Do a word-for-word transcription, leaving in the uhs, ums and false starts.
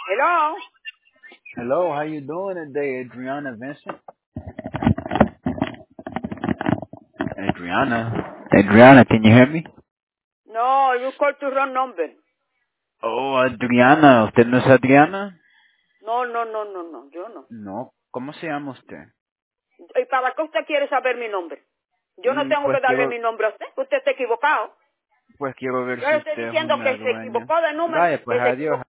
Hello. Hello, how you doing today, Adriana Vincent? Adriana. Adriana, can you hear me? No, you call to wrong number. Oh, Adriana, ¿usted no es Adriana? No, no, no, no, no, yo no. No, ¿cómo se llama usted? ¿Y para qué usted quiere saber mi nombre? Yo no Mm, tengo que pues darle quiero, mi nombre a usted. Usted está equivocado. pues quiero ver Yo si le estoy usted es diciendo una que se dueña. equivocó de número Vaya, y pues se adiós. equivocó.